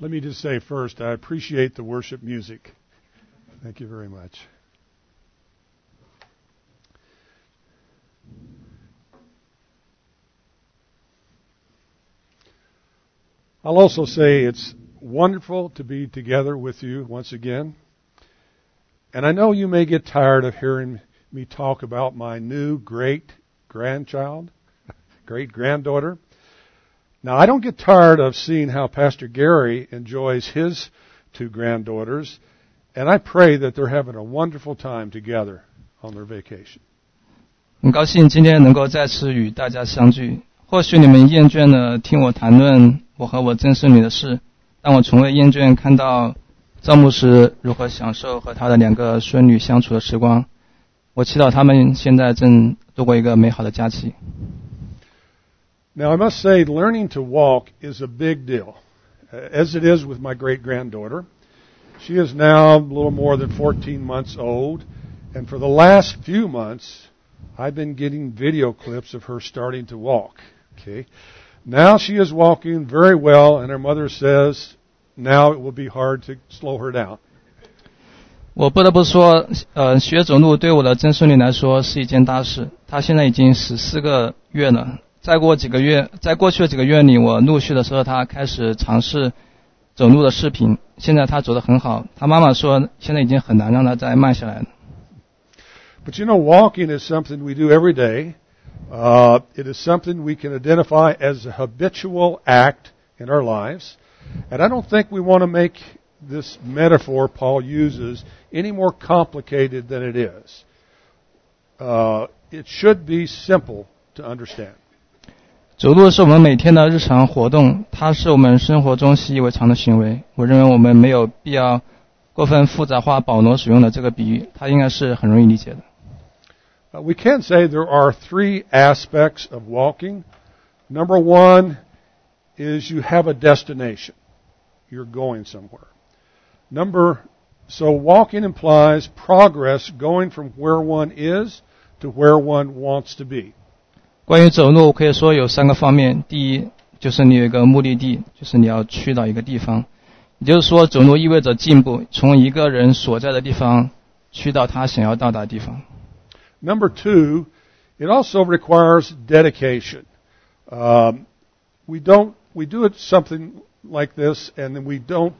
Let me just say first, I appreciate the worship music. Thank you very much. I'll also say it's wonderful to be together with you once again. And I know you may get tired of hearing me talk about my new great-granddaughter. Now, I don't get tired of seeing how Pastor Gary enjoys his two granddaughters, and I pray that they're having a wonderful time together on their vacation. 很高兴今天能够再次与大家相聚。或许你们厌倦了听我谈论我和我曾孙女的事，但我从未厌倦看到赵牧师如何享受和他的两个孙女相处的时光。我祈祷他们现在正度过一个美好的假期。 Now, I must say, learning to walk is a big deal, as it is with my great-granddaughter. She is now a little more than 14 months old, and for the last few months, I've been getting video clips of her starting to walk. Okay, now she is walking very well, and her mother says now it will be hard to slow her down. 我不得不说，学走路对我的曾孙女来说是一件大事。她现在已经14个月了。在过去的几个月里，我陆续的收到她开始尝试走路的视频。现在她走得很好。她妈妈说，现在已经很难让她再慢下来了。 But you know, walking is something we do every day. It is something we can identify as a habitual act in our lives. And I don't think we want to make this metaphor Paul uses any more complicated than it is. It should be simple to understand. 走路是我们每天的日常活动，它是我们生活中习以为常的行为。我认为我们没有必要过分复杂化保罗使用的这个比喻，它应该是很容易理解的。 We can say there are three aspects of walking. Number one is you have a destination. You're going somewhere. So walking implies progress going from where one is to where one wants to be. 关于走路，可以说有3个方面。第一，就是你有一个目的地，就是你要去到一个地方。也就是说，走路意味着进步，从一个人所在的地方去到他想要到达的地方。 Number two, it also requires dedication. We do it something like this, and then we don't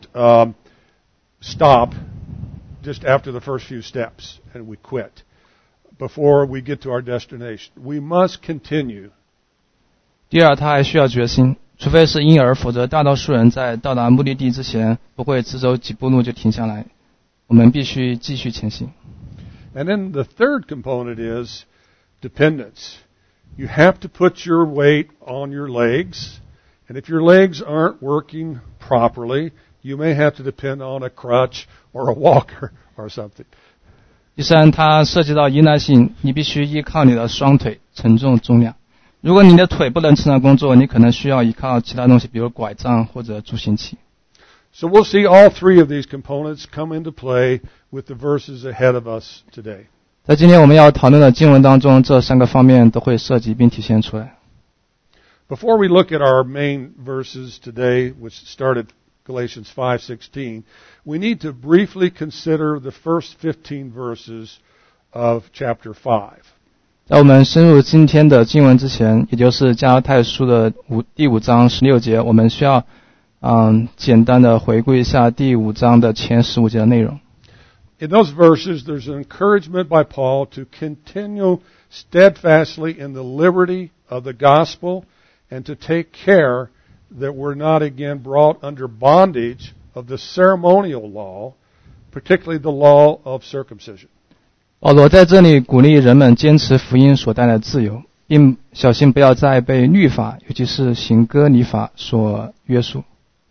stop just after the first few steps, and we quit before we get to our destination. We must continue. 第二，他还需要决心，除非是婴儿，否则大多数人在到达目的地之前不会只走几步路就停下来。我们必须继续前行。 And then the third component is dependence. You have to put your weight on your legs, and if your legs aren't working properly, you may have to depend on a crutch or a walker or something. 第三，它涉及到依赖性，你必须依靠你的双腿承重重量。如果你的腿不能承担工作，你可能需要依靠其他东西，比如拐杖或者助行器。 So we'll see all three of these components come into play with the verses ahead of us today. 在今天我们要讨论的经文当中，这3个方面都会涉及并体现出来。 Before we look at our main verses today, which started Galatians 5:16, we need to briefly consider the first 15 verses of chapter 5. 在我们深入今天的经文之前，也就是加拉太书的第5章16节，我们需要简单的回顾一下第5章的前15节的内容。 In those verses, there's an encouragement by Paul to continue steadfastly in the liberty of the gospel and to take care that we're not again brought under bondage of the ceremonial law, particularly the law of circumcision. 保罗在这里鼓励人们坚持福音所带来的自由，并小心不要再被律法，尤其是行割礼法所约束。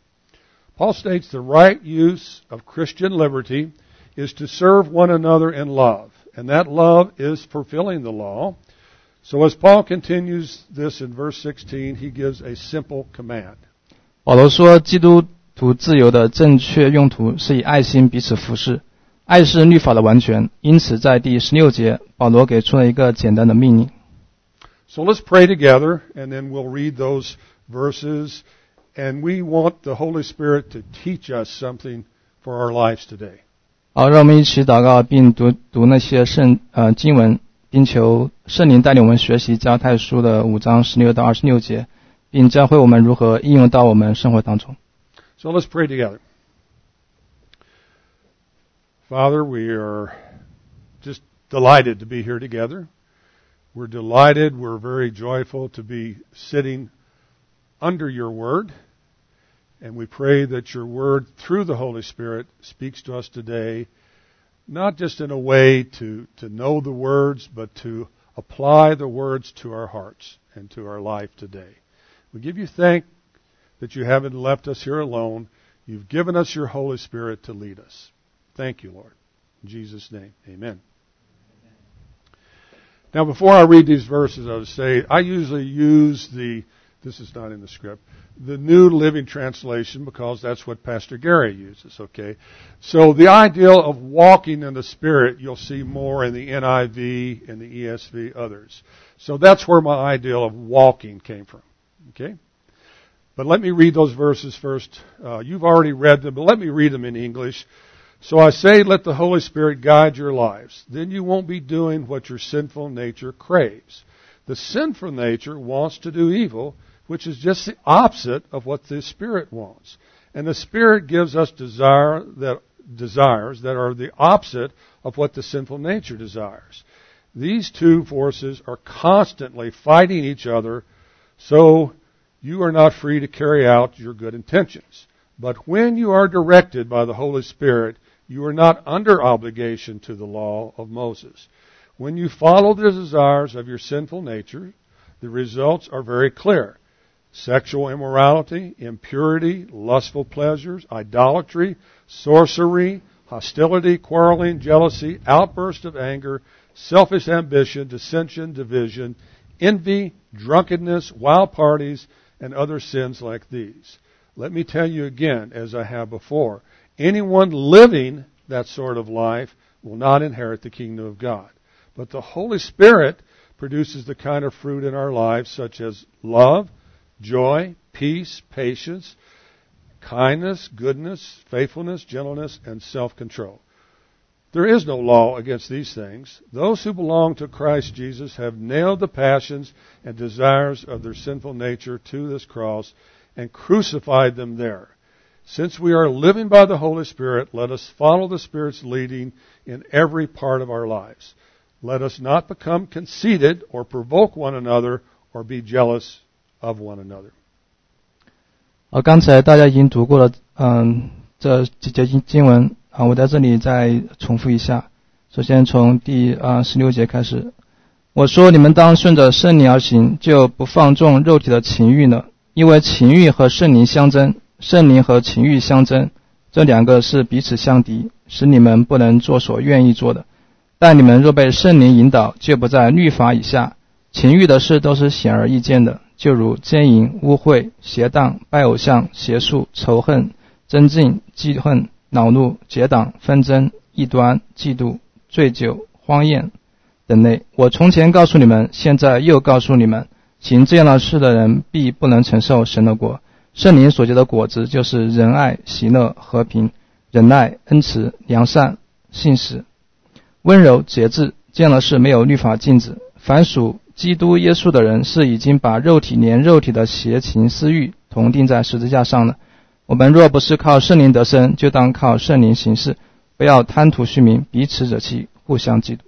Paul states the right use of Christian liberty is to serve one another in love, and that love is fulfilling the law. So as Paul continues this in verse 16, he gives a simple command. 保罗说，基督徒自由的正确用途是以爱心彼此服侍，爱是律法的完全。因此在第16节，保罗给出了一个简单的命令。 So let's pray together, and then we'll read those verses And we want the Holy Spirit to teach us something for our lives today. 好，让我们一起祷告，并读那些经文，并求圣灵带领我们学习加太书的5章16到26节，并教会我们如何应用到我们生活当中。 So let's pray together. Father, we are just delighted to be here together. We're delighted, we're very joyful to be sitting under your word. And we pray that your word, through the Holy Spirit, speaks to us today, not just in a way to know the words, but to apply the words to our hearts and to our life today. We give you thanks that you haven't left us here alone. You've given us your Holy Spirit to lead us. Thank you, Lord. In Jesus' name, amen. Now, before I read these verses, I would say I usually use this is not in the script, the New Living Translation, because that's what Pastor Gary uses, okay? So the ideal of walking in the Spirit, you'll see more in the NIV and the ESV, others. So that's where my ideal of walking came from, okay? But let me read those verses first. You've already read them, but let me read them in English. So I say, let the Holy Spirit guide your lives. Then you won't be doing what your sinful nature craves. The sinful nature wants to do evil, which is just the opposite of what the Spirit wants. And the Spirit gives us desires that are the opposite of what the sinful nature desires. These two forces are constantly fighting each other, so you are not free to carry out your good intentions. But when you are directed by the Holy Spirit, you are not under obligation to the law of Moses. When you follow the desires of your sinful nature, the results are very clear. Sexual immorality, impurity, lustful pleasures, idolatry, sorcery, hostility, quarreling, jealousy, outburst of anger, selfish ambition, dissension, division, envy, drunkenness, wild parties, and other sins like these. Let me tell you again, as I have before, anyone living that sort of life will not inherit the kingdom of God. But the Holy Spirit produces the kind of fruit in our lives such as love, joy, peace, patience, kindness, goodness, faithfulness, gentleness, and self-control. There is no law against these things. Those who belong to Christ Jesus have nailed the passions and desires of their sinful nature to this cross and crucified them there. Since we are living by the Holy Spirit, let us follow the Spirit's leading in every part of our lives. Let us not become conceited or provoke one another or be jealous of one another. 刚才大家已经读过了，这几节经文我在这里再重复一下。首先从第16节开始，我说你们当顺着圣灵而行，就不放纵肉体的情欲呢，因为情欲和圣灵相争，圣灵和情欲相争，这两个是彼此相敌，使你们不能做所愿意做的。但你们若被圣灵引导，就不在律法以下。情欲的事都是显而易见的，就如奸淫、污秽、邪荡、拜偶像、邪术、仇恨、争竞、记恨、恼怒、结党、纷争、异端、嫉妒、醉酒、荒宴等类。我从前告诉你们，现在又告诉你们，行这样的事的人必不能承受神的国。圣灵所结的果子就是仁爱、喜乐、和平、忍耐、恩慈、良善、信实、温柔、节制，这样的事没有律法禁止。凡属基督耶稣的人，是已经把肉体连肉体的邪情私欲同钉在十字架上了。我们若不是靠圣灵得生，就当靠圣灵行事，不要贪图虚名，彼此惹气，互相嫉妒。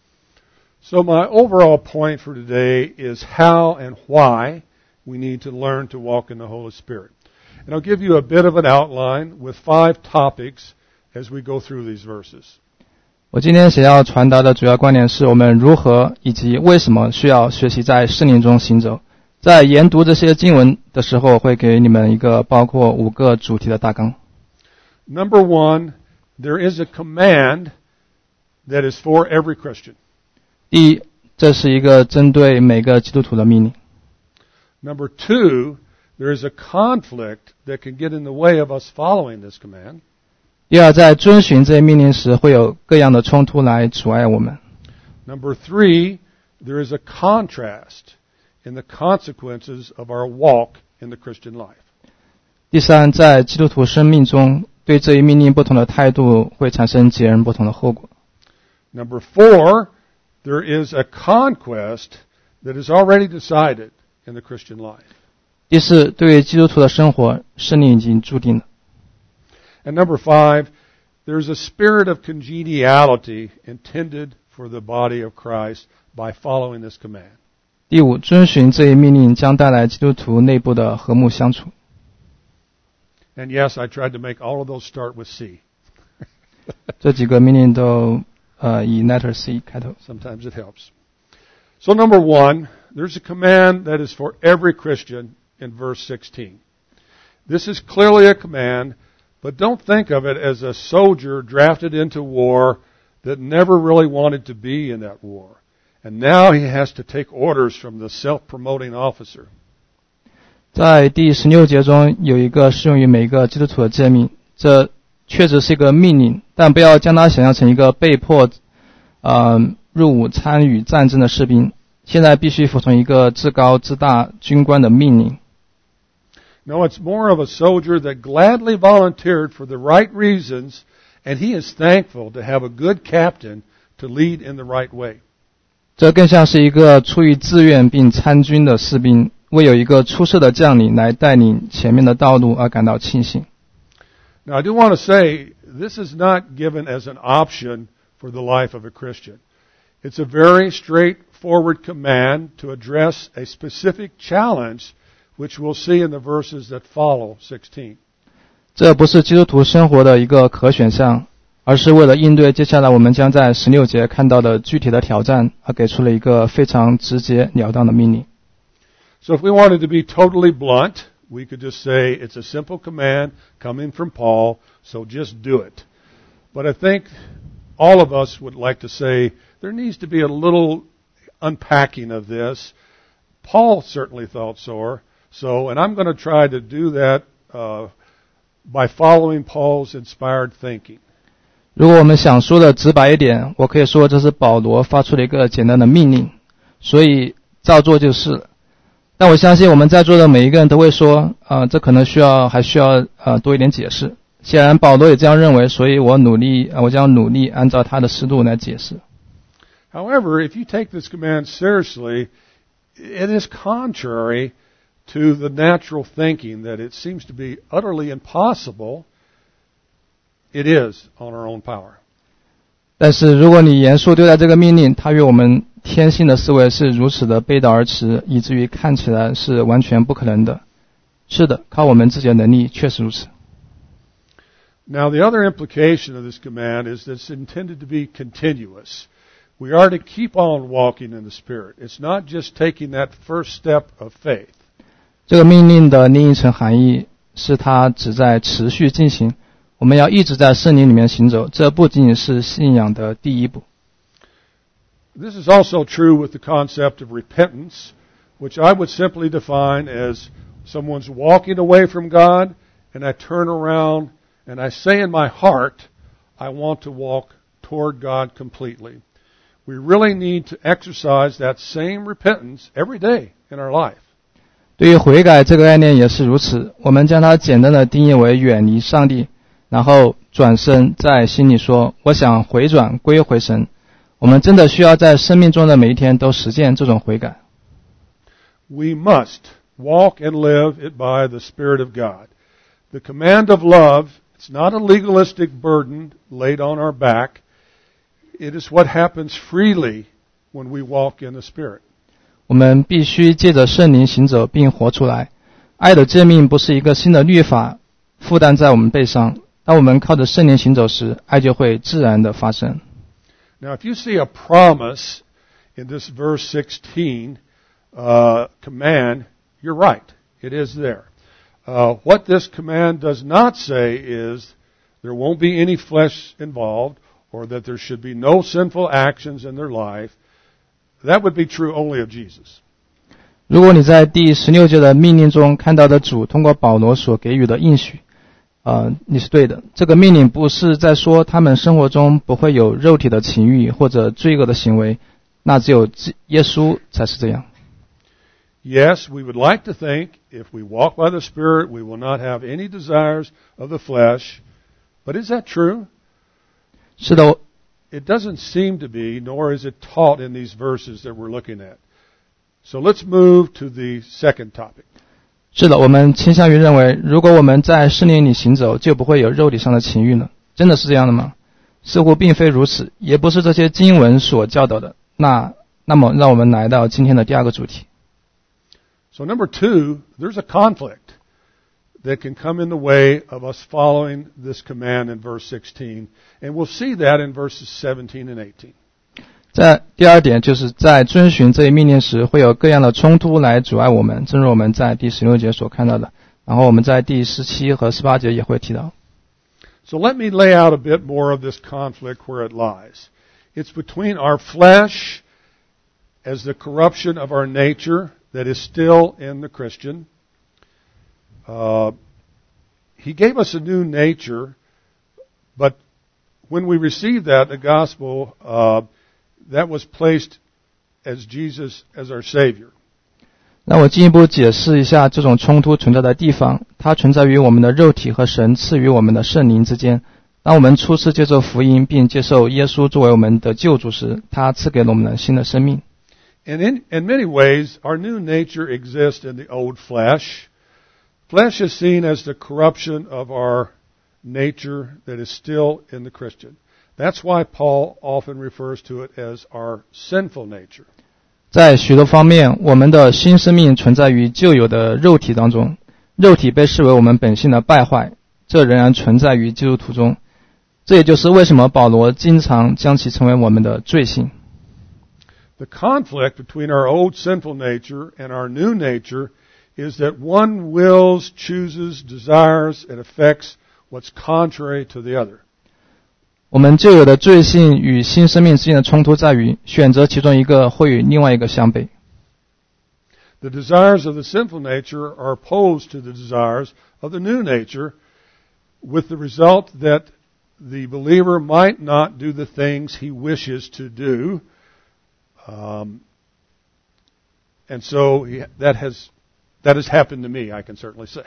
So my overall point for today is how and why we need to learn to walk in the Holy Spirit. And I'll give you a bit of an outline with 5 topics as we go through these verses. 我今天想要传达的主要观点是我们如何以及为什么需要学习在圣灵中行走。在研读这些经文的时候，会给你们一个包括5个主题的大纲。 Number 1, there is a command that is for every Christian. 第一，这是一个针对每个基督徒的命令。 Number 2, there is a conflict that can get in the way of us following this command. 第二，在遵循这些命令时，会有各样的冲突来阻碍我们。 Number 3, there is a contrast in the consequences of our walk in the Christian life. 第三，在基督徒生命中，对这一命令不同的态度会产生截然不同的后果。 Number 4, there is a conquest that is already decided in the Christian life. 第四，对于基督徒的生活，胜利已经注定了。 And number 5, there's a spirit of congeniality intended for the body of Christ by following this command. 第五，遵循这一命令将带来基督徒内部的和睦相处。 And yes, I tried to make all of those start with C. 这几个命令都以 letter C 开头。 Sometimes it helps. So number 1, there's a command that is for every Christian in verse 16. This is clearly a command, but don't think of it as a soldier drafted into war that never really wanted to be in that war. And now he has to take orders from the self-promoting officer. 在第16节中有一个适用于每一个基督徒的诫命，这确实是一个命令，但不要将它想象成一个被迫入伍参与战争的士兵，现在必须服从一个自高自大军官的命令。 No, it's more of a soldier that gladly volunteered for the right reasons, and he is thankful to have a good captain to lead in the right way. 这更像是一个出于自愿并参军的士兵，为有一个出色的将领来带领前面的道路而感到庆幸。 Now, I do want to say, this is not given as an option for the life of a Christian. It's a very straightforward command to address a specific challenge, which we'll see in the verses that follow 16. 这不是基督徒生活的一个可选项，而是为了应对接下来我们将在16节看到的具体的挑战，而给出了一个非常直截了当的命令。 So if we wanted to be totally blunt, we could just say it's a simple command coming from Paul, so just do it. But I think all of us would like to say there needs to be a little unpacking of this. Paul certainly thought so, and I'm going to try to do that by following Paul's inspired thinking. 如果我们想说的直白一点，我可以说这是保罗发出了一个简单的命令，所以照做就是了。但我相信我们在座的每一个人都会说，这可能还需要多一点解释。显然保罗也这样认为，所以我将努力按照他的思路来解释。 However, if you take this command seriously, it is contrary to the natural thinking that it seems to be utterly impossible. It is on our own power. 但是如果你严肃对待这个命令，它与我们天性的思维是如此的背道而驰，以至于看起来是完全不可能的。是的，靠我们自己的能力确实如此。 Now, the other implication of this command is that it's intended to be continuous. We are to keep on walking in the Spirit. It's not just taking that first step of faith. 这个命令的另一层含义是它只在持续进行，我们要一直在圣灵里面行走，这不仅仅是信仰的第一步。 This is also true with the concept of repentance, which I would simply define as someone's walking away from God, and I turn around and I say in my heart, I want to walk toward God completely. We really need to exercise that same repentance every day in our life. 对于悔改这个概念也是如此，我们将它简单的定义为远离上帝，然后转身在心里说，我想回转归回神。我们真的需要在生命中的每一天都实践这种悔改。 We must walk and live it by the Spirit of God. The command of love, it's not a legalistic burden laid on our back. It is what happens freely when we walk in the Spirit. 我们必须借着圣灵行走并活出来。爱的诫命不是一个新的律法负担在我们背上，当我们靠着圣灵行走时，爱就会自然的发生。 Now, if you see a promise in this verse 16 command, you're right. It is there. What this command does not say is there won't be any flesh involved or that there should be no sinful actions in their life. That would be true only of Jesus. 如果你在第16节的命令中看到的主通过保罗所给予的应许，你是对的。这个命令不是在说他们生活中不会有肉体的情欲或者罪恶的行为，那只有耶稣才是这样。 Yes, we would like to think if we walk by the Spirit, we will not have any desires of the flesh. But is that true? 是的， It doesn't seem to be, nor is it taught in these verses that we're looking at. So let's move to the second topic. 是的，我们倾向于认为，如果我们在圣灵里行走，就不会有肉体上的情欲了。真的是这样的吗？似乎并非如此，也不是这些经文所教导的。那么，让我们来到今天的第二个主题。 So number 2, there's a conflict that can come in the way of us following this command in verse 16. And we'll see that in verses 17 and 18. 在第二点，就是在遵循这一命令时，会有各样的冲突来阻碍我们，正如我们在第16节所看到的。然后我们在第17和18节也会提到。 So let me lay out a bit more of this conflict where it lies. It's between our flesh as the corruption of our nature that is still in the Christian. He gave us a new nature, but when we received that, the gospel, that was placed as Jesus as our Savior. 让我进一步解释一下这种冲突存在的地方。它存在于我们的肉体和神赐予我们的圣灵之间。当我们初次接受福音并接受耶稣作为我们的救主时，他赐给了我們新的生命。 And in many ways, our new nature exists in the old flesh. Flesh is seen as the corruption of our nature that is still in the Christian. That's why Paul often refers to it as our sinful nature. 在许多方面，我们的新生命存在于旧有的肉体当中，肉体被视为我们本性的败坏，这仍然存在于基督徒中。这也就是为什么保罗经常将其称为我们的罪性。 The conflict between our old sinful nature and our new nature is that one wills, chooses, desires, and affects what's contrary to the other. 我们旧有的罪性与新生命之间的冲突在于，选择其中一个会与另外一个相悖。 The desires of the sinful nature are opposed to the desires of the new nature, with the result that the believer might not do the things he wishes to do. And so that has happened to me, I can certainly say.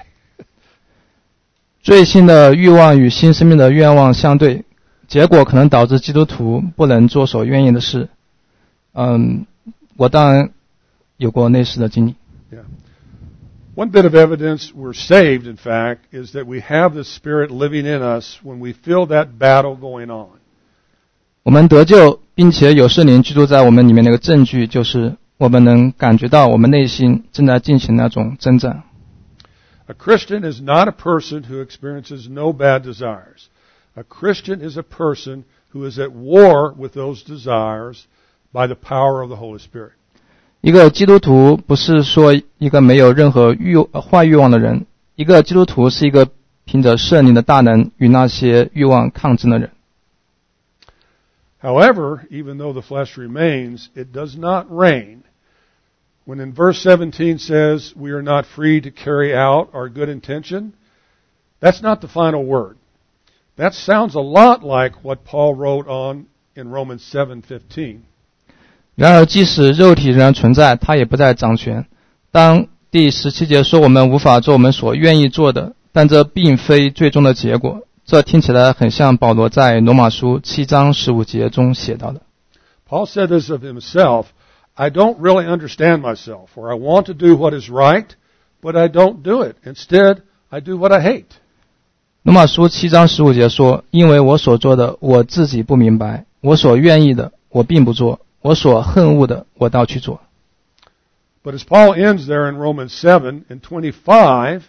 罪性的欲望与新生命的愿望相对，结果可能导致基督徒不能做所愿意的事。我当然有过类似的经历。 Yeah. One bit of evidence we're saved, in fact, is that we have the Spirit living in us when we feel that battle going on. 我们得救，并且有圣灵居住在我们里面的一个证据，就是我们能感觉到我们内心正在进行那种征战。 A Christian is not a person who experiences no bad desires. A Christian is a person who is at war with those desires by the power of the Holy Spirit. 一个基督徒不是说一个没有任何坏欲望的人，一个基督徒是一个凭着圣灵的大能与那些欲望抗争的人。 However, even though the flesh remains, it does not reign. When in verse 17 says we are not free to carry out our good intention, that's not the final word. That sounds a lot like what Paul wrote on in Romans 7:15. 然而即使肉体仍然存在，它也不再掌权。当第17节说我们无法做我们所愿意做的，但这并非最终的结果。这听起来很像保罗在罗马书7章15节中写到的。 Paul said this of himself, I don't really understand myself, or I want to do what is right, but I don't do it. Instead, I do what I hate. 罗马书7章15节说，因为我所做的我自己不明白，我所愿意的我并不做，我所恨恶的我倒去做。 But as Paul ends there in Romans 7 and 25,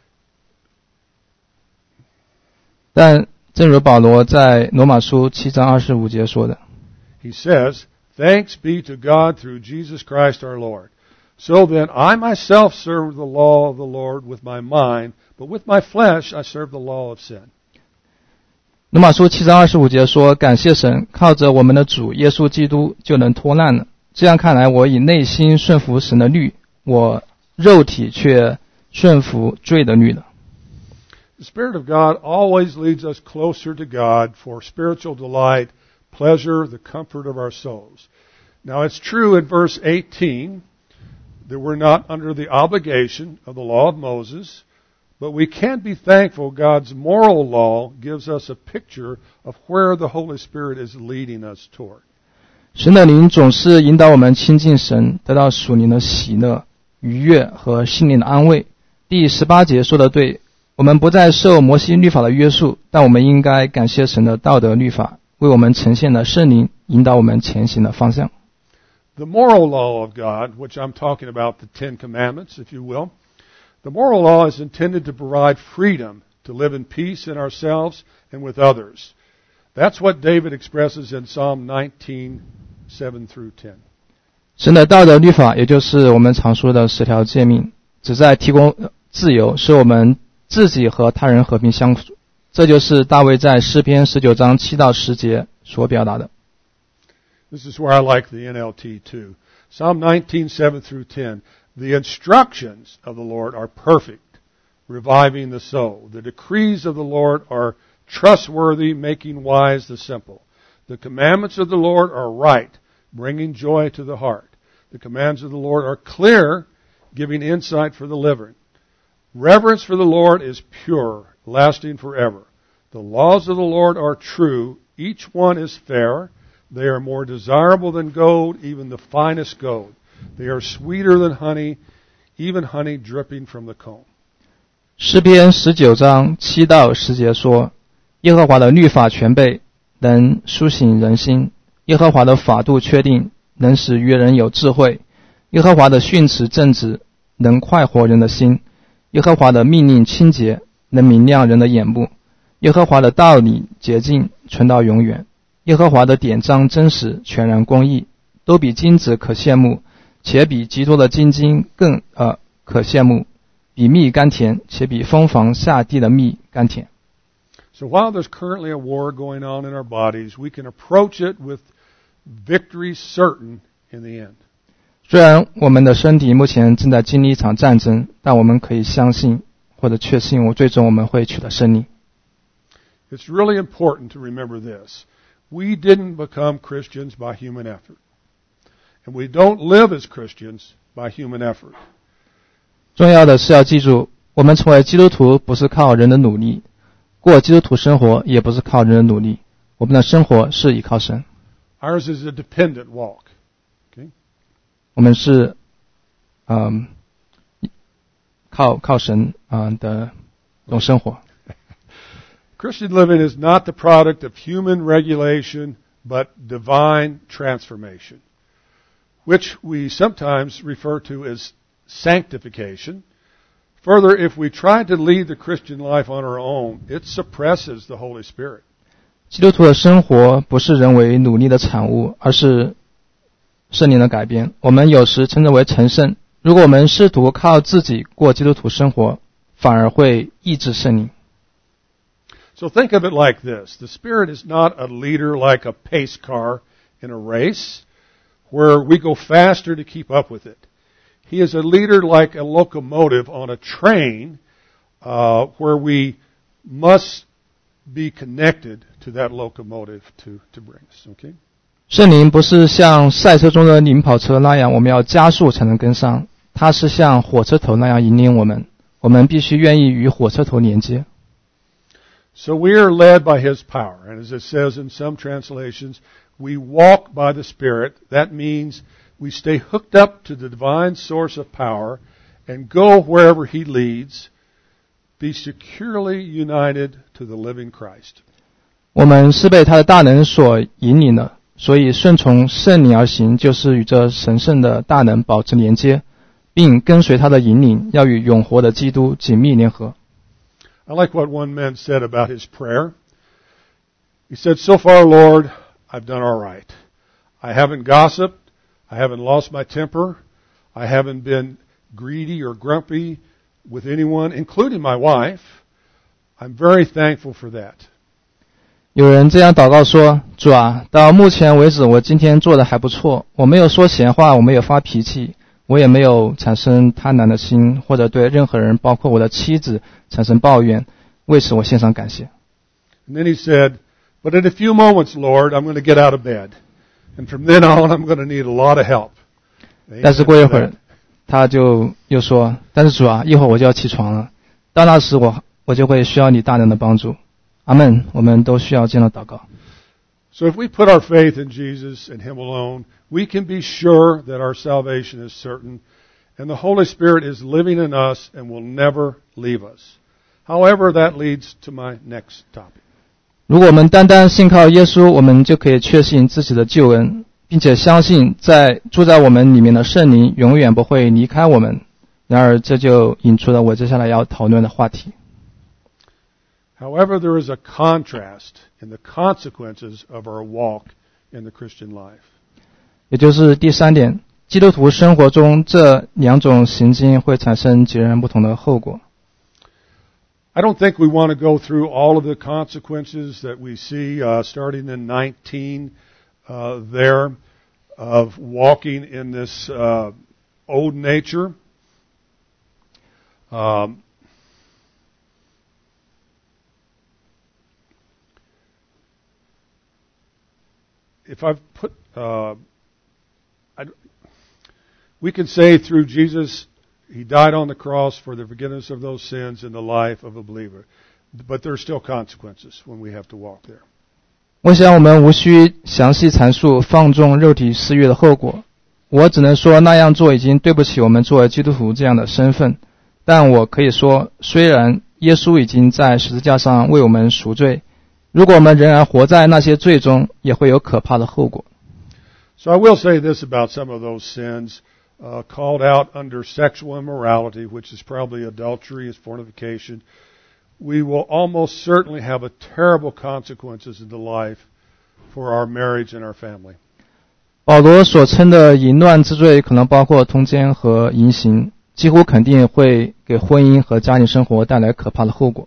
但正如保罗在罗马书7章25节说的， he says, Thanks be to God through Jesus Christ our Lord. So then I myself serve the law of the Lord with my mind, but with my flesh I serve the law of sin. 罗马书7章25节说，感谢神，靠着我们的主耶稣基督就能脱难了。这样看来，我以内心顺服神的律，我肉体却顺服罪的律了。 The Spirit of God always leads us closer to God for spiritual delight, pleasure, the comfort of our souls. Now it's true in verse 18 that we're not under the obligation of the law of Moses, but we can be thankful God's moral law gives us a picture of where the Holy Spirit is leading us toward. 神的灵总是引导我们亲近神，得到属灵的喜乐、愉悦和心灵的安慰。第18节说得对，我们不再受摩西律法的约束，但我们应该感谢神的道德律法，为我们呈现了圣灵，引导我们前行的方向。 The moral law of God, which I'm talking about, the Ten Commandments, if you will, the moral law is intended to provide freedom to live in peace in ourselves and with others. That's what David expresses in Psalm 19:7 through 10. 神的道德律法，也就是我们常说的10条诫命，旨在提供自由，使我们自己和他人和平相处。这就是大卫在诗篇19章7到10节所表达的。 This is where I like the NLT too. Psalm 19:7 through 10. The instructions of the Lord are perfect, reviving the soul. The decrees of the Lord are trustworthy, making wise the simple. The commandments of the Lord are right, bringing joy to the heart. The commands of the Lord are clear, giving insight for the living. Reverence for the Lord is pure, lasting forever. The laws of the Lord are true. Each one is fair. They are more desirable than gold, even the finest gold. They are sweeter than honey, even honey dripping from the comb. 诗篇19章7到10节说，耶和华的律法全备，能苏醒人心。耶和华的法度确定，能使愚人有智慧。耶和华的训词正直，能快活人的心。耶和华的命令清洁，能明亮人的眼目。耶和华的道理洁净，存到永远。耶和华的典章真实，全然公义，都比金子可羡慕，且比极多的金金更可羡慕，比蜜甘甜，且比蜂房下地的蜜甘甜。 So while there's currently a war going on in our bodies, we can approach it with victory certain in the end. 虽然我们的身体目前正在经历一场战争，但我们可以相信或者确信，最终我们会取得胜利。 It's really important to remember this. We didn't become Christians by human effort. And we don't live as Christians by human effort. 重要的是要记住，我们成为基督徒不是靠人的努力，过基督徒生活也不是靠人的努力，我们的生活是依靠神。 Ours is a dependent walk. Okay? 我们是靠神的这种生活。 Christian living is not the product of human regulation, but divine transformation, which we sometimes refer to as sanctification. Further, if we try to lead the Christian life on our own, it suppresses the Holy Spirit. 基督徒的生活不是人为努力的产物，而是圣灵的改变。我们有时称之为成圣。如果我们试图靠自己过基督徒生活，反而会抑制圣灵。 So think of it like this. The Spirit is not a leader like a pace car in a race where we go faster to keep up with it. He is a leader like a locomotive on a train where we must be connected to that locomotive to bring us. Okay? 圣灵不是像赛车中的领跑车那样，我们要加速才能跟上。它是像火车头那样引领我们，我们必须愿意与火车头连接。 So we are led by His power. And as it says in some translations, we walk by the Spirit. That means we stay hooked up to the divine source of power and go wherever He leads, be securely united to the living Christ. 我们是被他的大能所引领的，所以顺从圣灵而行，就是与这神圣的大能保持连接，并跟随他的引领，要与永活的基督紧密联合。 I like what one man said about his prayer. He said, "So far, Lord, I've done all right. I haven't gossiped. I haven't lost my temper. I haven't been greedy or grumpy with anyone, including my wife. I'm very thankful for that." 有人这样祷告说，主啊，到目前为止我今天做的还不错，我没有说闲话，我没有发脾气，我也没有产生贪婪的心，或者对任何人包括我的妻子产生抱怨，为此我献上感谢。 And then he said, "But in a few moments, Lord, I'm going to get out of bed. And from then on, I'm going to need a lot of help." 但是过一会儿他就又说，但是主啊，一会儿我就要起床了，到那时我就会需要你大能的帮助。阿们，我们都需要这样的祷告。 So if we put our faith in Jesus and Him alone, we can be sure that our salvation is certain, and the Holy Spirit is living in us and will never leave us. However, that leads to my next topic. 如果我们单单信靠耶稣，我们就可以确信自己的救恩，并且相信住在我们里面的圣灵永远不会离开我们。然而，这就引出了我接下来要讨论的话题。 However, there is a contrast in the consequences of our walk in the Christian life. 也就是第三点，基督徒生活中这两种行径会产生截然不同的后果。 I don't think we want to go through all of the consequences that we see starting in 19 there of walking in this old nature. If I've put, we can say through Jesus, He died on the cross for the forgiveness of those sins in the life of a believer. But there are still consequences when we have to walk there. 我想我们无需详细阐述放纵肉体私欲的后果，我只能说那样做已经对不起我们作为基督徒这样的身份。但我可以说，虽然耶稣已经在十字架上为我们赎罪，如果我们仍然活在那些罪中，也会有可怕的后果。 So I will say this about some of those sins called out under sexual immorality, which is probably adultery, is fornication. We will almost certainly have a terrible consequences in the life for our marriage and our family. 保罗所称的淫乱之罪可能包括通奸和淫行，几乎肯定会给婚姻和家庭生活带来可怕的后果。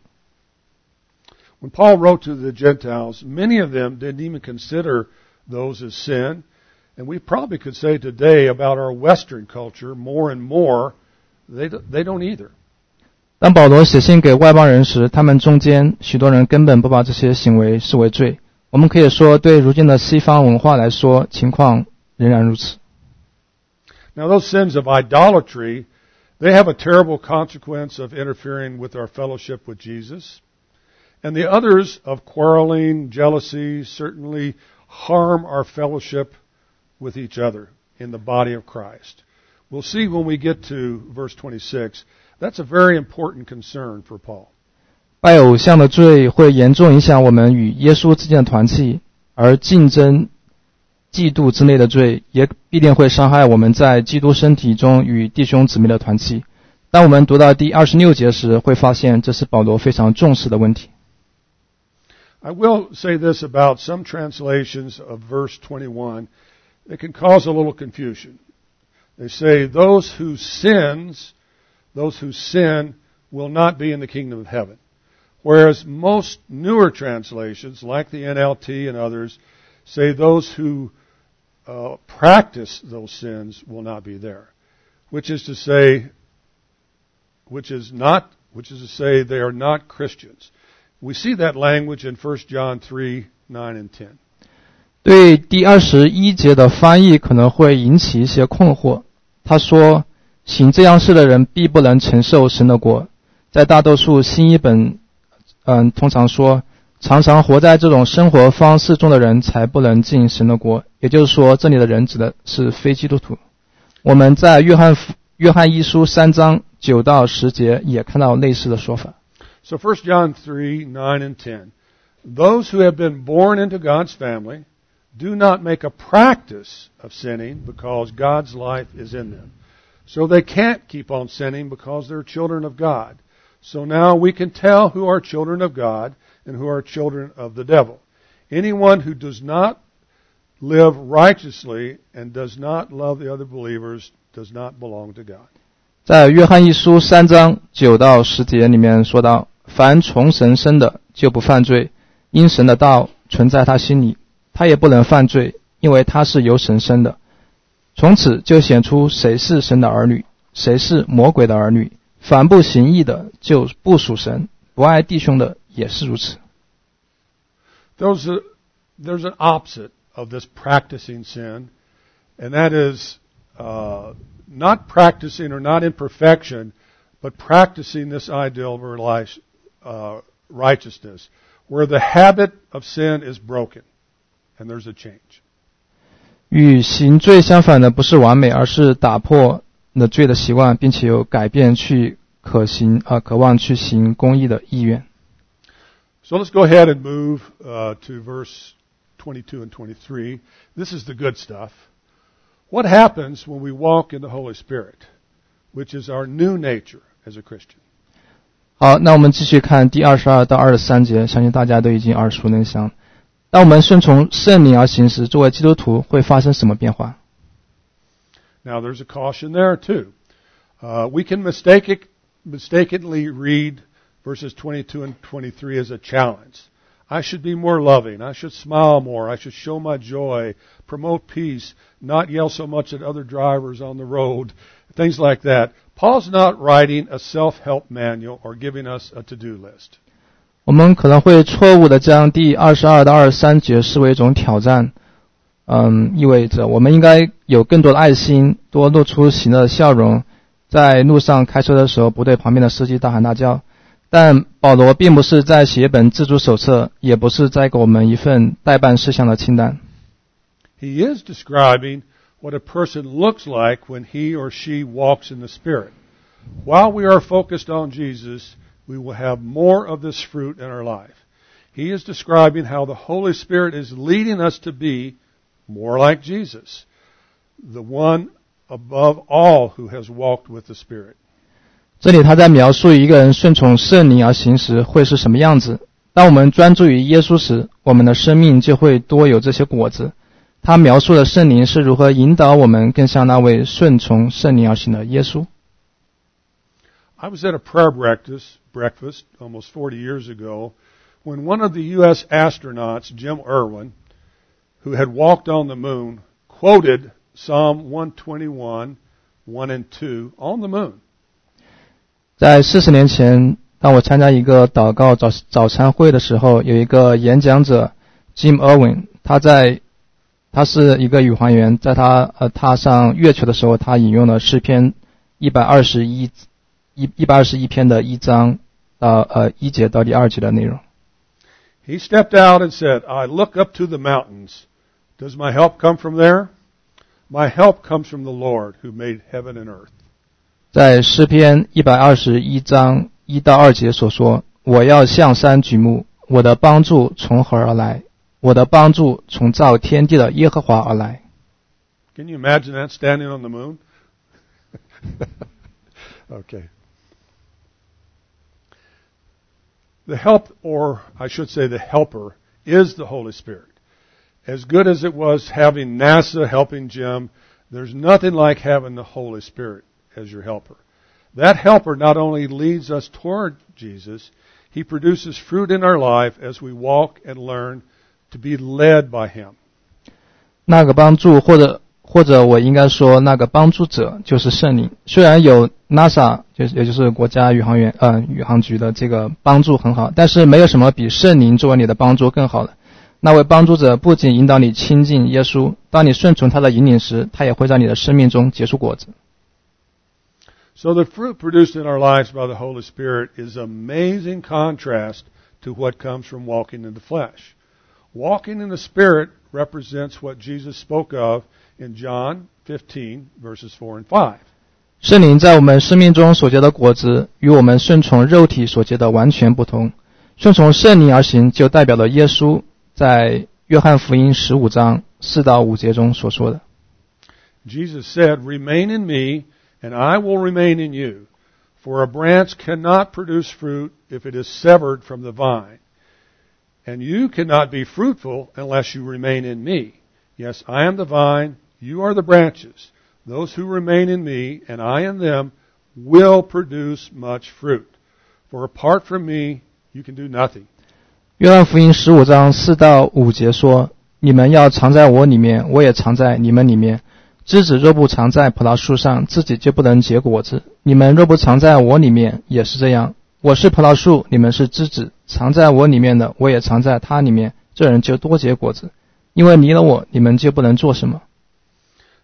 When Paul wrote to the Gentiles, many of them didn't even consider those as sin. And we probably could say today about our Western culture, more and more, they don't either. 当保罗写信给外邦人时，他们中间许多人根本不把这些行为视为罪。我们可以说，对如今的西方文化来说，情况仍然如此。 Now, those sins of idolatry, they have a terrible consequence of interfering with our fellowship with Jesus. And the others of quarreling, jealousy, certainly harm our fellowship with each other in the body of Christ. We'll see when we get to verse 26. That's a very important concern for Paul. 拜偶像的罪会严重影响我们与耶稣之间的团契，而竞争、嫉妒之类的罪也必定会伤害我们在基督身体中与弟兄姊妹的团契。当我们读到第26节时，会发现这是保罗非常重视的问题。 I will say this about some translations of verse 21. It can cause a little confusion. They say, those who sin will not be in the kingdom of heaven. Whereas most newer translations, like the NLT and others, say those who practice those sins will not be there. Which is to say they are not Christians. We see that language in 1 John 3, 9 and 10. 对第21节的翻译可能会引起一些困惑。他说，行这样事的人必不能承受神的国。在大多数新译本通常说，常常活在这种生活方式中的人才不能进神的国。也就是说，这里的人指的是非基督徒。我们在约翰一书3章9到10节也看到类似的说法。 So 1 John 3, 9 and 10. Those who have been born into God's family do not make a practice of sinning because God's life is in them. So they can't keep on sinning because they're children of God. So now we can tell who are children of God and who are children of the devil. Anyone who does not live righteously and does not love the other believers does not belong to God. 在约翰一书3章9到10节里面说到，凡从神生的就不犯罪，因神的道存在他心里，他也不能犯罪，因为他是由神生的。从此就显出谁是神的儿女，谁是魔鬼的儿女。凡不行义的就不属神，不爱弟兄的也是如此。 There's an opposite of this practicing sin, and that is not practicing or not in perfection, but practicing this ideal of righteousness, where the habit of sin is broken, and there's a change. 与行罪相反的不是完美，而是打破了罪的习惯，并且有改变去渴望去行公义的意愿。 So let's go ahead and move to verse 22 and 23. This is the good stuff. What happens when we walk in the Holy Spirit, which is our new nature as a Christian? 好，那我们继续看第22到23节，相信大家都已经耳熟能详。当我们顺从圣灵而行时，作为基督徒会发生什么变化？ Now there's a caution there too. We can mistakenly read verses 22 and 23 as a challenge. I should be more loving. I should smile more. I should show my joy, promote peace, not yell so much at other drivers on the road, things like that. Paul's not writing a self-help manual or giving us a to-do list. 我们可能会错误地将第22到23节视为一种挑战，意味着我们应该有更多的爱心，多露出喜乐的笑容，在路上开车的时候不对旁边的司机大喊大叫。但保罗并不是在写一本自助手册，也不是在给我们一份待办事项的清单。 He is describing what a person looks like when he or she walks in the Spirit. While we are focused on Jesus, we will have more of this fruit in our life. He is describing how the Holy Spirit is leading us to be more like Jesus, the one above all who has walked with the Spirit. 这里他在描述一个人顺从圣灵而行时会是什么样子。当我们专注于耶稣时，我们的生命就会多有这些果子。他描述的圣灵是如何引导我们更像那位顺从圣灵而行的耶稣。 I was at a prayer breakfast almost 40 years ago when one of the U.S. astronauts, Jim Irwin, who had walked on the moon, quoted Psalm 121, 1 and 2 on the moon. 在40年前，当我参加一个祷告早餐会的时候，有一个演讲者 Jim Irwin， 他是一个宇航员，在他踏上月球的时候，他引用了诗篇121篇的1章到1节到第2节的内容。 He stepped out and said, I look up to the mountains. Does my help come from there? My help comes from the Lord who made heaven and earth. 在诗篇121章1到2节所说，我要向山举目，我的帮助从何而来？我的帮助从造天地的耶和华而来。 Can you imagine that standing on the moon? Okay. The help, or I should say the helper, is the Holy Spirit. As good as it was having NASA helping Jim, there's nothing like having the Holy Spirit as your helper. That helper not only leads us toward Jesus, he produces fruit in our life as we walk and learn to be led by him. 那个帮助或者我应该说那个帮助者就是圣灵。虽然有 NASA 也就是国家宇航局的这个帮助很好，但是没有什么比圣灵作为你的帮助更好的。那位帮助者不仅引导你亲近耶稣，当你顺从他的引领时，他也会在你的生命中结出果子。 So the fruit produced in our lives by the Holy Spirit is amazing contrast to what comes from walking in the flesh. Walking in the Spirit represents what Jesus spoke of in John 15, verses 4 and 5. 圣灵在我们生命中所结的果子，与我们顺从肉体所结的完全不同。顺从圣灵而行，就代表了耶稣在约翰福音15章4到5节中所说的。 Jesus said, Remain in me, and I will remain in you. For a branch cannot produce fruit if it is severed from the vine. And you cannot be fruitful unless you remain in me. Yes, I am the vine, you are the branches. Those who remain in me, and I in them, will produce much fruit. For apart from me, you can do nothing. 约翰福音15章4到5节说，你们要藏在我里面，我也藏在你们里面。枝子若不藏在葡萄树上，自己就不能结果子。你们若不藏在我里面，也是这样。我是葡萄树，你们是枝子，藏在我里面的，我也藏在他里面，这人就多结果子。因为离了我，你们就不能做什么。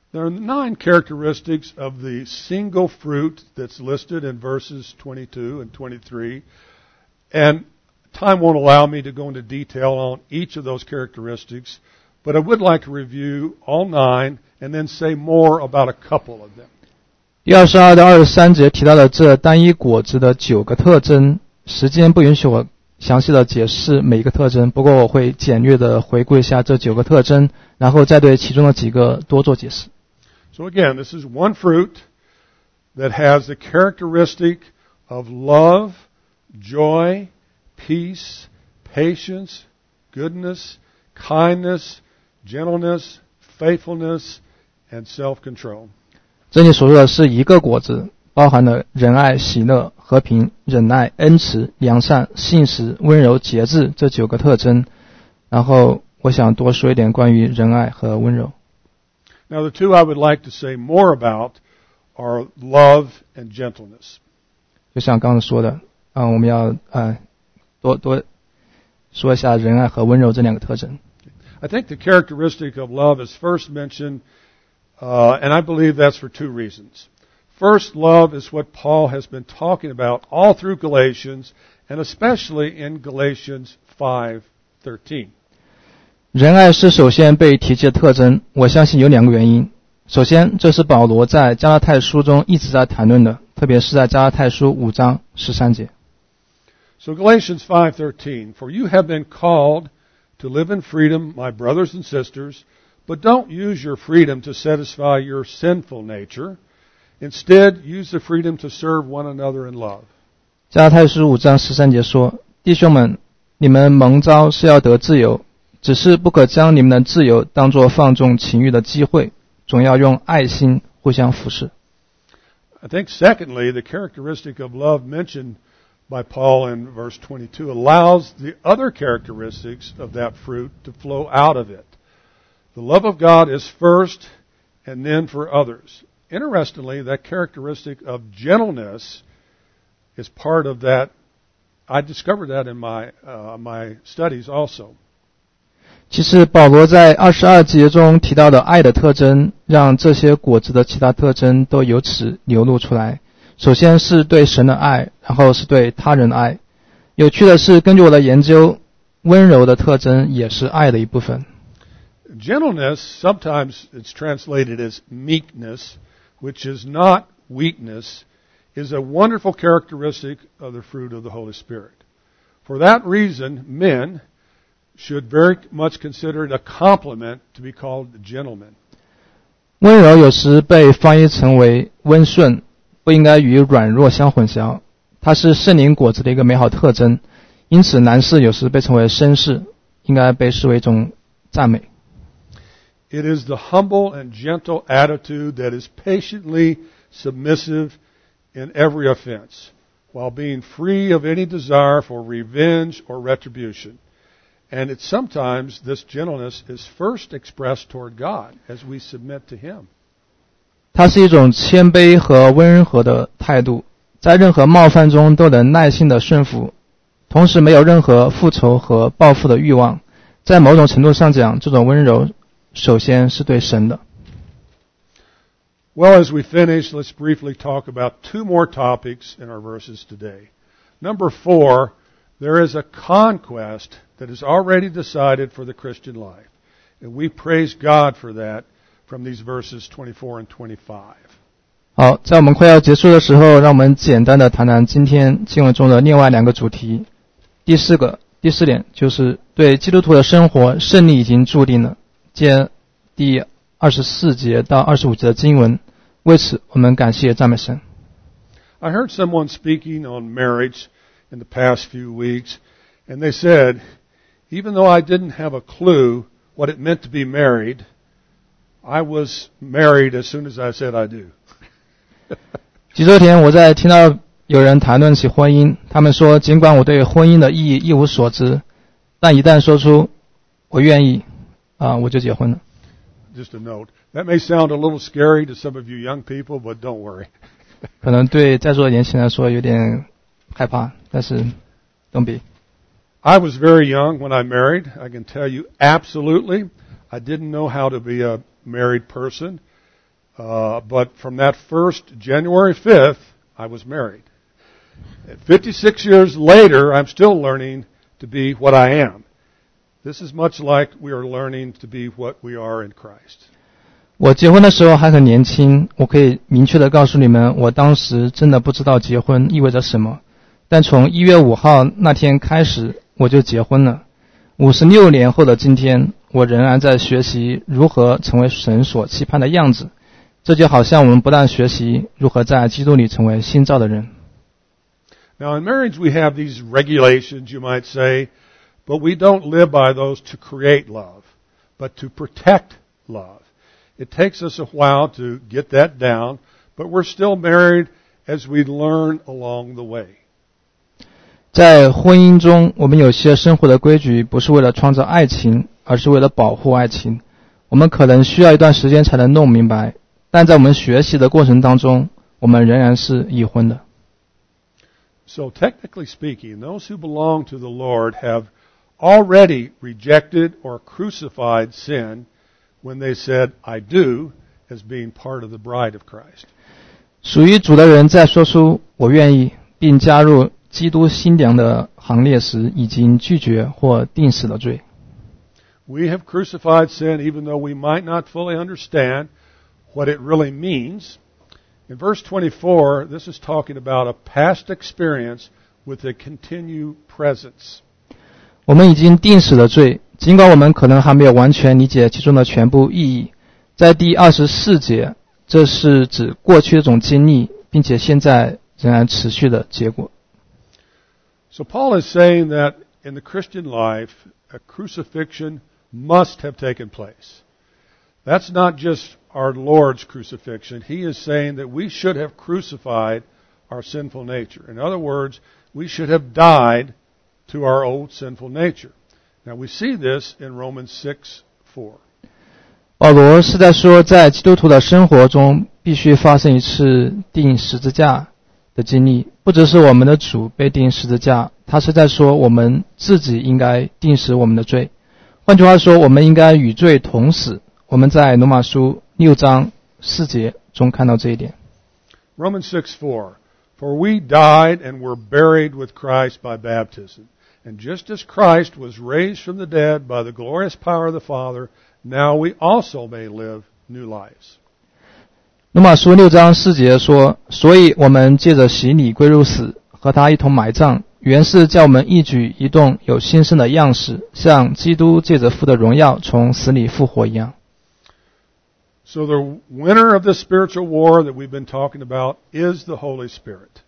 There are 9 characteristics of the single fruit that's listed in verses 22 and 23. And time won't allow me to go into detail on each of those characteristics, but I would like to review all 9 and then say more about a couple of them. 第22到23节提到的这单一果子的9个特征，时间不允许我详细的解释每一个特征，不过我会简略的回顾一下这9个特征，然后再对其中的几个多做解释。 So again, this is one fruit that has the characteristic of love, joy, peace, patience, goodness, kindness, gentleness, faithfulness, and self-control. 这里所说的是一个果子，包含了仁爱、喜乐、和平、忍耐、恩慈、良善、信实、温柔、节制这9个特征。然后我想多说一点关于仁爱和温柔。 Now the two I would like to say more about are love and gentleness. 就像刚刚说的，我们要多说一下仁爱和温柔这2个特征。 I think the characteristic of love is first mentioned, and I believe that's for 2 reasons. First, love is what Paul has been talking about all through Galatians, and especially in Galatians 5:13. 仁爱是首先被提及的特征，我相信有2个原因。首先，这是保罗在加拉太书中一直在谈论的，特别是在加拉太书5章13节。 So Galatians 5:13, for you have been called to live in freedom, my brothers and sisters, but don't use your freedom to satisfy your sinful nature. Instead, use the freedom to serve one another in love. 加拉太书5章13节说，弟兄们，你们蒙召是要得自由，只是不可将你们的自由当作放纵情欲的机会，总要用爱心互相服侍。 I think secondly, the characteristic of love mentioned by Paul in verse 22 allows the other characteristics of that fruit to flow out of it. The love of God is first and then for others. Interestingly, that characteristic of gentleness is part of that. I discovered that in my studies also. 其实保罗在22节中提到的爱的特征，让这些果子的其他特征都由此流露出来。首先是对神的爱，然后是对他人的爱。有趣的是，根据我的研究，温柔的特征也是爱的一部分。 Gentleness, sometimes it's translated as meekness, which is not weakness, is a wonderful characteristic of the fruit of the Holy Spirit. For that reason, men should very much consider it a compliment to be called gentlemen. 温柔有时被翻译成为温顺，不应该与软弱相混淆。它是圣灵果子的一个美好特征，因此男士有时被称为绅士，应该被视为一种赞美。 It is the humble and gentle attitude that is patiently submissive in every offense, while being free of any desire for revenge or retribution. And it's sometimes this gentleness is first expressed toward God as we submit to Him. 它是一种谦卑和温和的态度，在任何冒犯中都能耐心的顺服，同时没有任何复仇和报复的欲望。在某种程度上讲，这种温柔首先是对神的。 Well, as we finish, let's briefly talk about 2 more topics in our verses today. Number 4, there is a conquest that is already decided for the Christian life. And we praise God for that from these verses 24 and 25. 好，在我们快要结束的时候，让我们简单的谈谈今天经文中的另外2个主题。第4点就是对基督徒的生活，胜利已经注定了。借第24节到25节的经文，为此我们感谢赞美神。 I heard someone speaking on marriage in the past few weeks, and they said, even though I didn't have a clue what it meant to be married, I was married as soon as I said I do. 几周前我在听到有人谈论起婚姻，他们说尽管我对婚姻的意义一无所知，但一旦说出我愿意，我就结婚了。 Just a note. That may sound a little scary to some of you young people, but don't worry. 可能对在座的年轻人来说有点害怕，但是 don't be. I was very young when I married. I can tell you absolutely, I didn't know how to be a married person. But from that first January 5th, I was married. 56 years later, I'm still learning to be what I am. This is much like we are learning to be what we are in Christ. 我结婚的时候还很年轻，我可以明确地告诉你们，我当时真的不知道结婚意味着什么。但从1月5号那天开始，我就结婚了。56年后的今天，我仍然在学习如何成为神所期盼的样子。这就好像我们不断学习如何在基督里成为新造的人。 Now in marriage we have these regulations, you might say, but we don't live by those to create love, but to protect love. It takes us a while to get that down, but we're still married as we learn along the way. 在婚姻中，我们有些生活的规矩不是为了创造爱情，而是为了保护爱情。我们可能需要一段时间才能弄明白，但在我们学习的过程当中，我们仍然是已婚的。 So technically speaking, those who belong to the Lord have already rejected or crucified sin when they said, I do, as being part of the bride of Christ. 属于主的人在说出我愿意并加入基督新娘的行列时，已经拒绝或定死了罪。 We have crucified sin even though we might not fully understand what it really means. In verse 24, this is talking about a past experience with a continued presence. 我们已经定死了罪，尽管我们可能还没有完全理解其中的全部意义。在第24节，这是指过去的一种经历，并且现在仍然持续的结果。 So Paul is saying that in the Christian life, a crucifixion must have taken place. That's not just our Lord's crucifixion. He is saying that we should have crucified our sinful nature. In other words, we should have died to our old sinful nature. Now we see this in Romans 6:4. 保罗是在说，在基督徒的生活中必须发生一次钉十字架的经历，不只是我们的主被钉十字架，他是在说我们自己应该钉死我们的罪。换句话说，我们应该与罪同死。我们在罗马书6章4节中看到这一点。 Romans 6:4. For we died and were buried with Christ by baptism. And just as Christ was raised from the dead by the glorious power of the Father, now we also may live new lives. 罗马书6章4节说，所以我们借着洗礼归入死，和他一同埋葬，原是叫我们一举一动有新生的样式，像基督借着父的荣耀从死里复活一样。 So the winner of this spiritual war that we've been talking about is the Holy Spirit.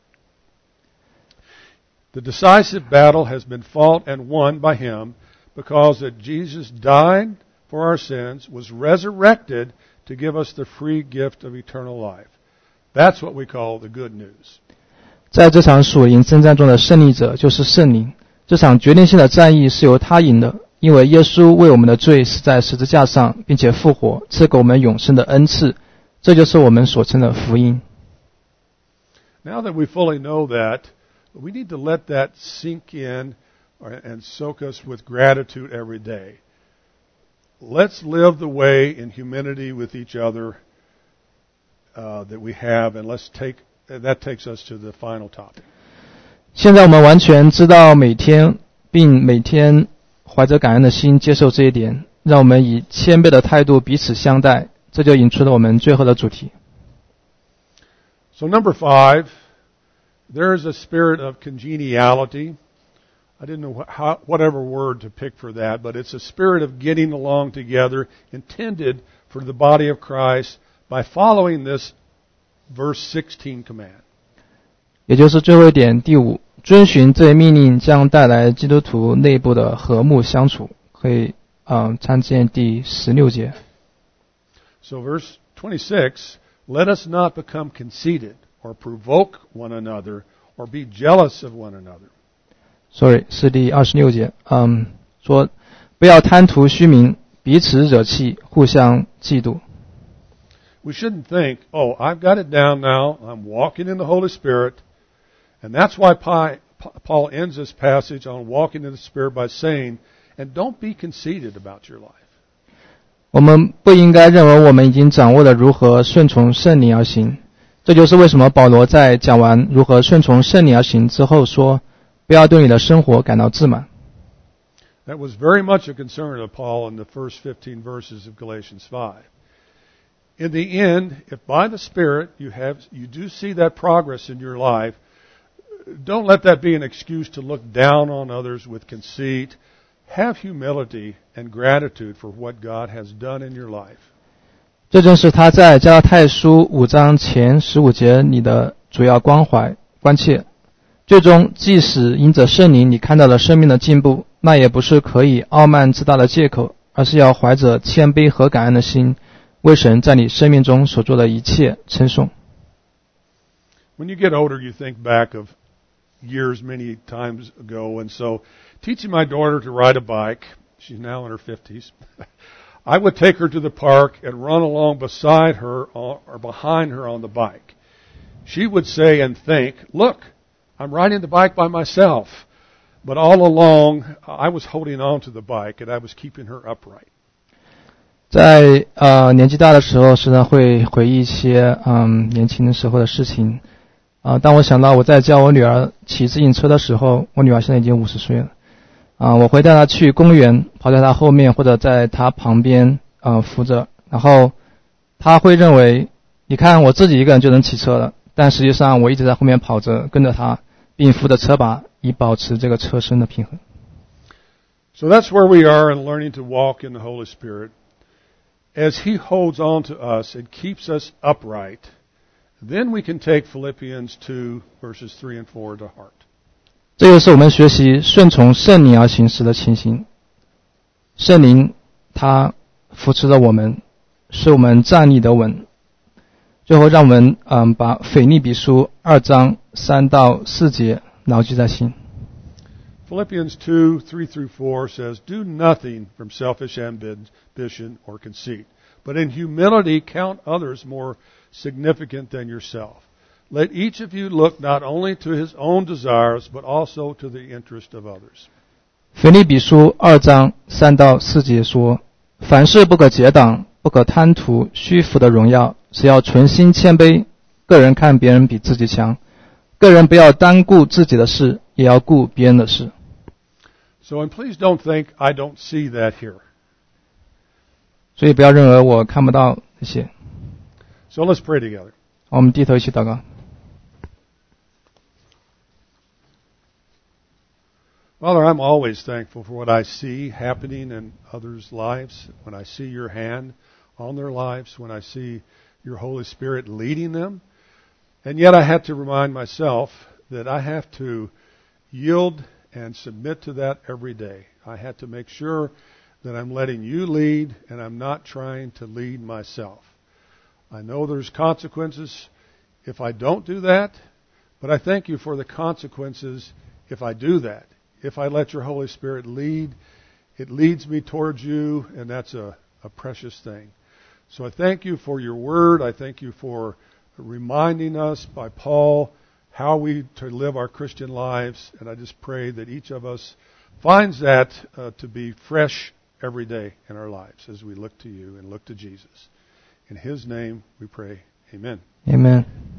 The decisive battle has been fought and won by Him because that Jesus died for our sins, was resurrected to give us the free gift of eternal life. That's what we call the good news. 在这场属灵征战中的胜利者就是圣灵，这场决定性的战役是由他赢的，因为耶稣为我们的罪死在十字架上，并且复活，赐给我们永生的恩赐，这就是我们所称的福音。 Now that we fully know that, we need to let that sink in and soak us with gratitude every day. Let's live the way in humility with each other that we have, and that takes us to the final topic. 现在我们完全知道每天怀着感恩的心接受这一点，让我们以谦卑的态度彼此相待，这就引出了我们最后的主题。 So number 5, there is a spirit of congeniality. I didn't know whatever word to pick for that, but it's a spirit of getting along together intended for the body of Christ by following this verse 16 command. 也就是最后一點第5，遵循這一命令將帶來基督徒內部的和睦相處，可以參見第16節。 So verse 26, let us not become conceited or provoke one another or be jealous of one another. Sorry, 是第26節，說不要貪圖虛名，彼此惹氣，互相嫉妒。 We shouldn't think, oh, I've got it down now, I'm walking in the Holy Spirit. And that's why Paul ends this passage on walking in the Spirit by saying, and don't be conceited about your life. 我们不应该认为我们已经掌握了如何顺从圣灵而行。这就是为什么保罗在讲完如何顺从圣灵而行之后说，不要对你的生活感到自满。 That was very much a concern of Paul in the first 15 verses of Galatians 5. In the end, if by the Spirit you do see that progress in your life, don't let that be an excuse to look down on others with conceit. Have humility and gratitude for what God has done in your life. 这正是他在加拉太书5章前15节里的主要关切。最终，即使因着圣灵你看到了生命的进步，那也不是可以傲慢自大的借口，而是要怀着谦卑和感恩的心，为神在你生命中所做的一切称颂。 When you get older, you think back of years many times ago, and so teaching my daughter to ride a bike, she's now in her 50s, I would take her to the park and run along beside her or behind her on the bike. She would say and think, look, I'm riding the bike by myself. But all along, I was holding on to the bike and I was keeping her upright. 在年纪大的时候，时常会回忆一些年轻的时候的事情。当我想到我在教我女儿骑自行车的时候，我女儿现在已经50岁了。我会带她去公园，跑在她后面或者在她旁边扶着，然后她会认为，你看我自己一个人就能骑车了，但实际上我一直在后面跑着，跟着她，并扶着车把，以保持这个车身的平衡。 So that's where we are in learning to walk in the Holy Spirit. As He holds on to us and keeps us upright, then we can take Philippians 2 verses 3 and 4 to heart. 这就是我们学习顺从圣灵而行时的情形。圣灵他扶持着我们，使我们站立得稳。最后让我们把腓立比书2章3到4节牢记在心。 Philippians 2, 3 through 4 says, Do nothing from selfish ambition or conceit, but in humility count others more significant than yourself. Let each of you look not only to his own desires, but also to the interest of others. 腓立比书2章3到4节说，凡事不可结党，不可贪图虚浮的荣耀，只要存心谦卑，个人看别人比自己强，个人不要单顾自己的事，也要顾别人的事。 So, and please don't think I don't see that here. 所以不要认为我看不到这些。 So let's pray together. 我们低头一起祷告。 Father, I'm always thankful for what I see happening in others' lives, when I see your hand on their lives, when I see your Holy Spirit leading them. And yet I have to remind myself that I have to yield and submit to that every day. I have to make sure that I'm letting you lead and I'm not trying to lead myself. I know there's consequences if I don't do that, but I thank you for the consequences if I do that. If I let your Holy Spirit lead, it leads me towards you, and that's a precious thing. So I thank you for your word. I thank you for reminding us by Paul how we to live our Christian lives, and I just pray that each of us finds that to be fresh every day in our lives as we look to you and look to Jesus. In His name we pray. Amen. Amen.